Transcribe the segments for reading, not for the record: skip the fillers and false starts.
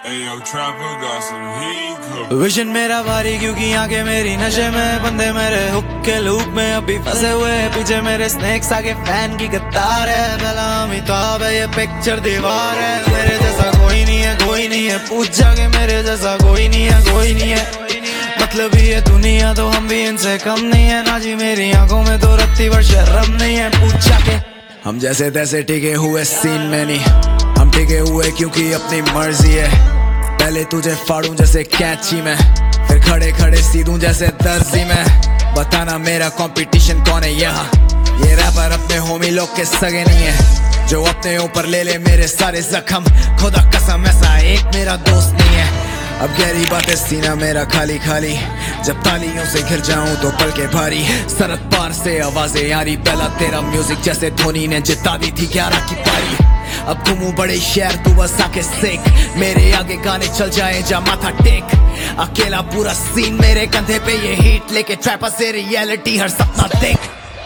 Vision मेरा भारी क्योंकि आगे मेरी नशे में, बंदे मेरे हुक के लूप में अभी फंसे हुए, पीछे मेरे स्नेक्स आगे फैन की कतार है। पहला अमिताभ है ये पिक्चर दीवार है, मेरे जैसा कोई नहीं है, कोई नहीं है, पूछ जाके मेरे जैसा कोई नहीं है, कोई नहीं है। मतलब ये दुनिया तो हम भी इनसे कम नहीं है ना जी, मेरी आंखों में तो रत्ती भर शर्म नहीं है, पूछ जाके। हम जैसे तैसे टिके हुए सीन में नहीं, हम टिके हुए क्योंकि अपनी मर्जी है। पहले तुझे फाड़ूं जैसे कैंची में, फिर खड़े खड़े सीधूं जैसे दर्जी में। बताना मेरा कंपटीशन कौन है यहाँ, ये रैपर अपने होमी लोग के सगे नहीं है, जो अपने ऊपर ले ले मेरे सारे जख्म। खुदा कसम ऐसा एक मेरा दोस्त नहीं है। अब गहरी बातें सीना मेरा खाली खाली, जब तालियों से घिर जाऊं तो पल के भारी। सरहद पार से आवाजें आ रही, पहला तेरा म्यूजिक जैसे धोनी ने जिता दी थी 11 की पारी। अब घूमूं बड़े शहर तू बस आके सीख, मेरे आगे गाने चल जाए जा माथा टेक। अकेला पूरा सीन मेरे कंधे पे ये हीट लेके ट्रैपर से रियलिटी हर सपना देख।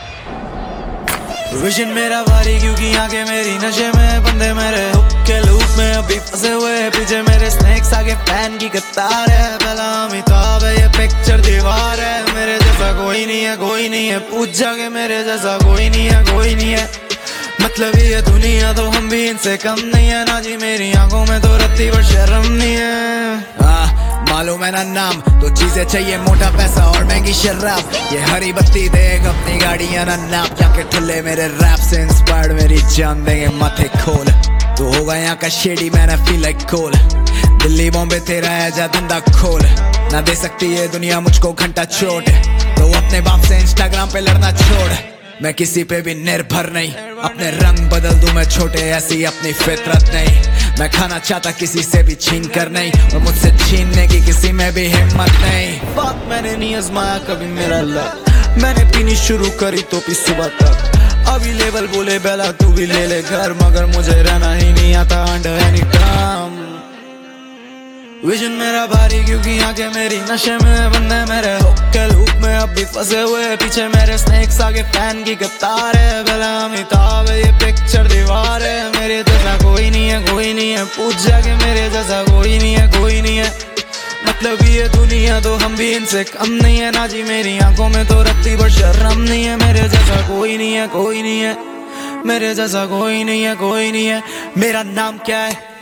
विजन मेरा भारी क्योंकि आगे मेरी नशे में, बंदे मेरे हुक के लूप में अभी फंसे हुए, पीछे मेरे स्नेक्स आगे फैन की कतार है। पहला अमिताभ है ये पिक्चर दीवार है, मेरे जैसा कोई नहीं है, कोई नहीं है, पूछ जाके मेरे जैसा कोई नहीं है, कोई नहीं है। मतलब ये दुनिया तो हम भी इनसे कम नहीं है ना जी, मेरी आंखों में तो रत्ती भर शर्म नहीं है। मालूम है ना नाम तो चीजें चाहिए, मोटा पैसा और महंगी शराब। ये हरी बत्ती देख अपनी गाड़ियां ना नाप, जाके ठुल्ले मेरे रैप से इंस्पायर्ड मेरी जान देंगे माथे खोल। तो होगा यहाँ का shady man I feel like Cole, Delhi Bombay तेरा है जा धंधा खोल। ना दे सकती ये दुनिया मुझको घंटा चोट, तो अपने बाप से इंस्टाग्राम पे लड़ना छोड़। मैं किसी पे भी निर्भर नहीं, अपने रंग बदल दूं मैं छोटे, ऐसी अपनी फितरत नहीं। मैं खाना चाहता किसी से भी छीन कर नहीं, और मुझसे छीनने की किसी में भी हिम्मत नहीं। बात मैंने नहीं आजमाया कभी मेरा लक, मैंने पीनी शुरू करी तो पी सुबह तक। अभी लेवल बोले बेला तू भी ले ले घर, मगर मुझे रहना ही नहीं आता अंडर एनी टाइम। विजन मेरा भारी क्योंकि आगे मेरी नशे में, बंदे मेरे हुक के लूप में अभी फंसे हुए, पीछे मेरे स्नेक्स आगे फैन की कतार है। पहला अमिताभ है ये पिक्चर दीवार है, मेरे जैसा कोई नहीं है, कोई नहीं है, पूछ जाके मेरे जैसा कोई नहीं है, कोई नहीं है। मतलब ये दुनिया तो हम भी इनसे कम नहीं है ना जी, मेरी आंखों में तो रत्ती भर शर्म नहीं है। मेरे जैसा कोई नहीं है, कोई नहीं है, मेरे जैसा कोई नहीं है, कोई नहीं है। मेरा नाम क्या है